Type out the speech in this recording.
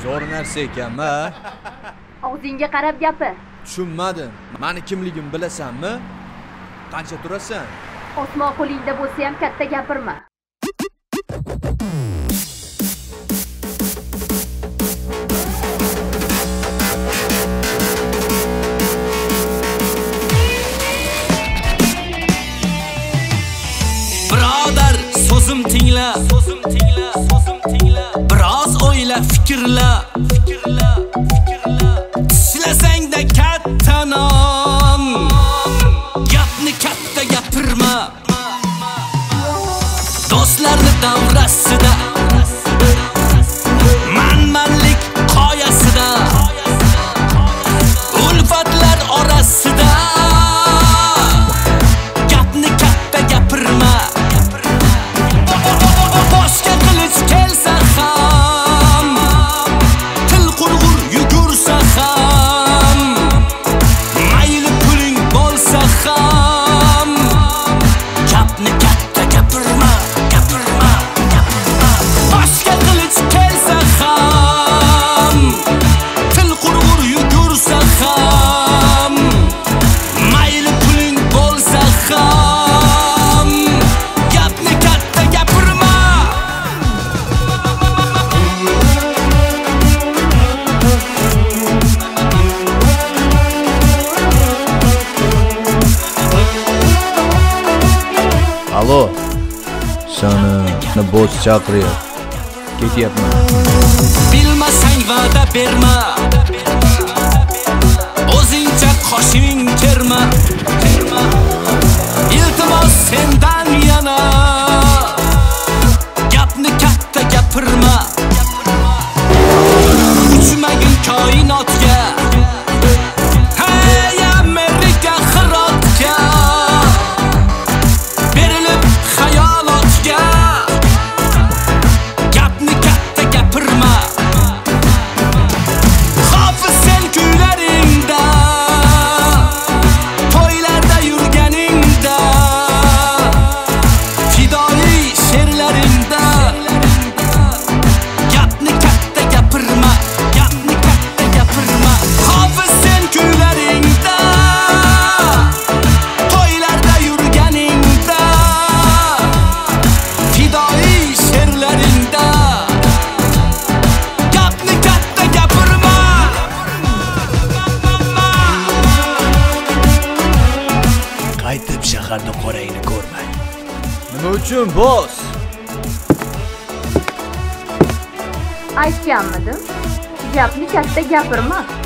Zo'r narsa ekan-a? Og'zingga qarab gapir. Tushunmadim. Meni kimligimni bilasanmi? Qancha turasan? Osmon qo'lingda bo'lsa ham katta gapirma. Birodar, so'zim tingla, biroz o'yla, fikrla, tishlasangda katta non, gapni katta gapirma. Do'stlarni davrasida, manmanlik qoyasida, ulfatlar orasida gapni katta gapirma. Boshga qilich kelsa ham, til qurg'ur yugursa ham, mayli puling bo'lsa ham, gapni katta gapirma. Boshga qilich kelsa ham, til qurg'ur yugursa ham, mayli puling bo'lsa ham, gapni katta gapirma. Alo. Seni boss chaqiryapti. Ketyapman. Bilmasang va'da berma, o'zingcha qoshing kerma. Iltimos sendan yana gapni katta gapirma. Uchmagin koinotga, hey Amerika xirotga, berilib xayolotga, gapni katta gapirma. Hofiz sen kuylaringda, to'ylarda yurganingda, fidoi she'rlaringda gapni katta gapirma. Hofiz sen kuylaringda, to'ylarda yurganingda, fidoi she'rlaringda gapni katta gapirma. Qaytib shaharda qorangni ko'rmay. Nima uchun, boss? Aytganmidim? Gapni katta gapirma.